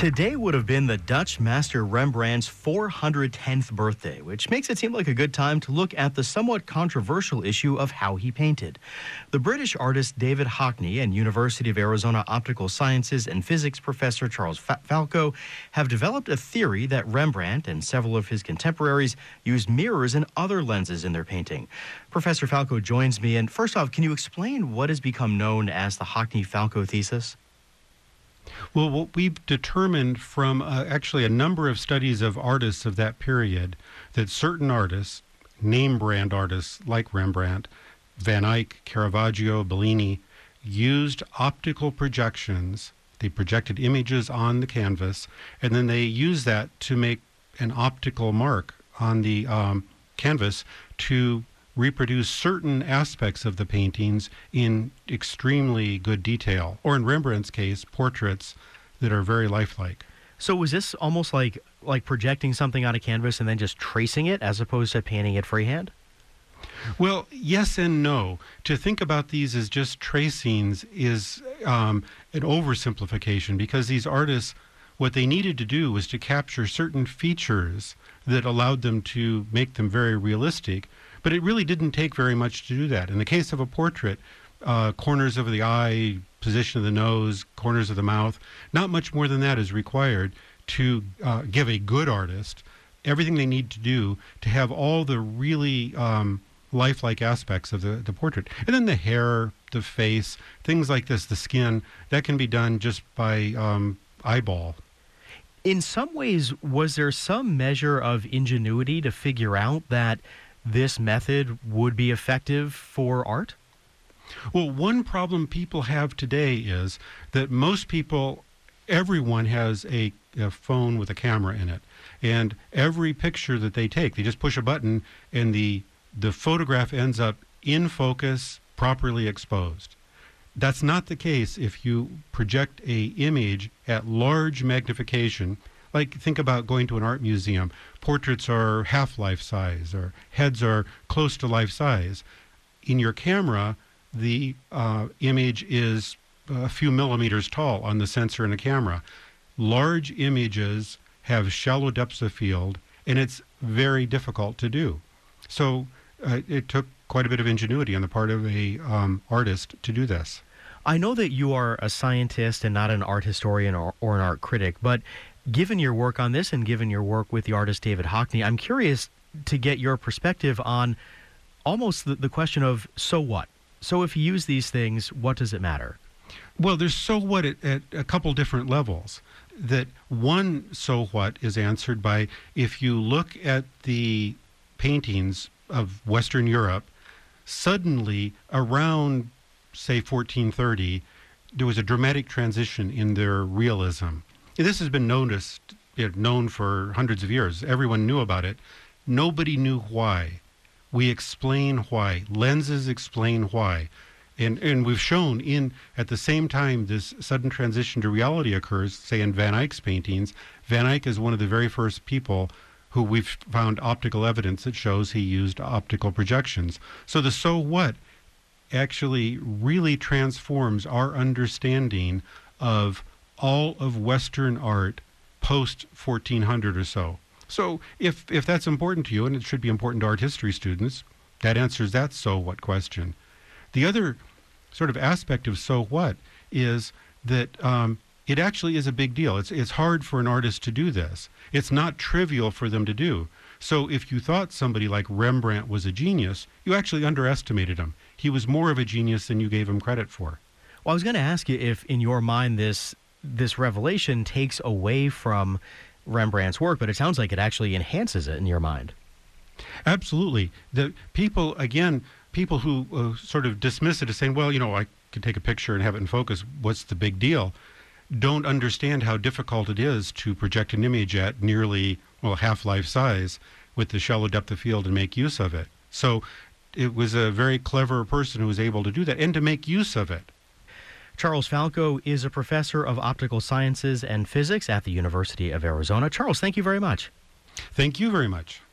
Today would have been the Dutch master Rembrandt's 410th birthday, which makes it seem like a good time to look at the somewhat controversial issue of how he painted. The British artist David Hockney and University of Arizona Optical Sciences and Physics professor Charles Falco have developed a theory that Rembrandt and several of his contemporaries used mirrors and other lenses in their painting. Professor Falco joins me, and first off, can you explain what has become known as the Hockney-Falco thesis? Well, what we've determined from actually a number of studies of artists of that period, that certain artists, name brand artists like Rembrandt, Van Eyck, Caravaggio, Bellini, used optical projections. They projected images on the canvas, and then they used that to make an optical mark on the canvas to reproduce certain aspects of the paintings in extremely good detail, or in Rembrandt's case, portraits that are very lifelike. So was this almost like projecting something on a canvas and then just tracing it as opposed to painting it freehand? Well, yes and no. To think about these as just tracings is an oversimplification, because these artists, what they needed to do was to capture certain features that allowed them to make them very realistic. But it really didn't take very much to do that. In the case of a portrait, corners of the eye, position of the nose, corners of the mouth, not much more than that is required to give a good artist everything they need to do to have all the really lifelike aspects of the portrait. And then the hair, the face, things like this, the skin, that can be done just by eyeball. In some ways, was there some measure of ingenuity to figure out that this method would be effective for art? Well, one problem people have today is that most people, everyone has a phone with a camera in it. And every picture that they take, they just push a button and the photograph ends up in focus, properly exposed. That's not the case if you project an image at large magnification. Like, think about going to an art museum. Portraits are half life size, or heads are close to life size. In your camera, the image is a few millimeters tall on the sensor in the camera. Large images have shallow depths of field, and it's very difficult to do. So it took quite a bit of ingenuity on the part of a artist to do this. I know that you are a scientist and not an art historian or an art critic, but given your work on this and given your work with the artist David Hockney, I'm curious to get your perspective on almost the question of, so what? So if you use these things, what does it matter? Well, there's so what at a couple different levels. That one so what is answered by, if you look at the paintings of Western Europe, suddenly around, say, 1430, there was a dramatic transition in their realism. This has been known for hundreds of years. Everyone knew about it. Nobody knew why. We explain why. Lenses explain why. And we've shown at the same time this sudden transition to reality occurs, say in Van Eyck's paintings. Van Eyck is one of the very first people who we've found optical evidence that shows he used optical projections. So the so what actually really transforms our understanding of all of Western art post 1400 or so. So if that's important to you, and it should be important to art history students, that answers that so what question. The other sort of aspect of so what is that it actually is a big deal. It's hard for an artist to do this. It's not trivial for them to do. So if you thought somebody like Rembrandt was a genius, you actually underestimated him. He was more of a genius than you gave him credit for. Well, I was going to ask you if, in your mind, this revelation takes away from Rembrandt's work, but it sounds like it actually enhances it in your mind. Absolutely. The people who sort of dismiss it as saying, well, I could take a picture and have it in focus, what's the big deal, don't understand how difficult it is to project an image at nearly, half-life size with the shallow depth of field and make use of it. So it was a very clever person who was able to do that and to make use of it. Charles Falco is a professor of optical sciences and physics at the University of Arizona. Charles, thank you very much. Thank you very much.